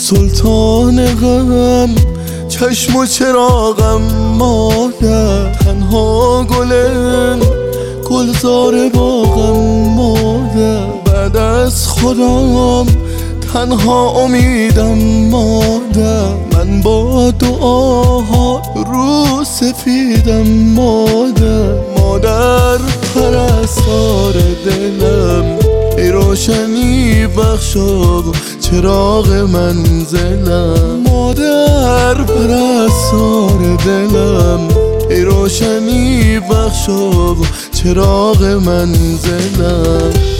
سلطان غم، چشم و چراغم مادر، تنها گلم گلزار باغم مادر، بعد از خدام تنها امیدم مادر، من با دعاها رو سفیدم مادر. مادر پرستار دلم، ای روشنی بخشا چراغ منزلم. مادر پرستار دلم، ای روشنی بخشا چراغ منزلم.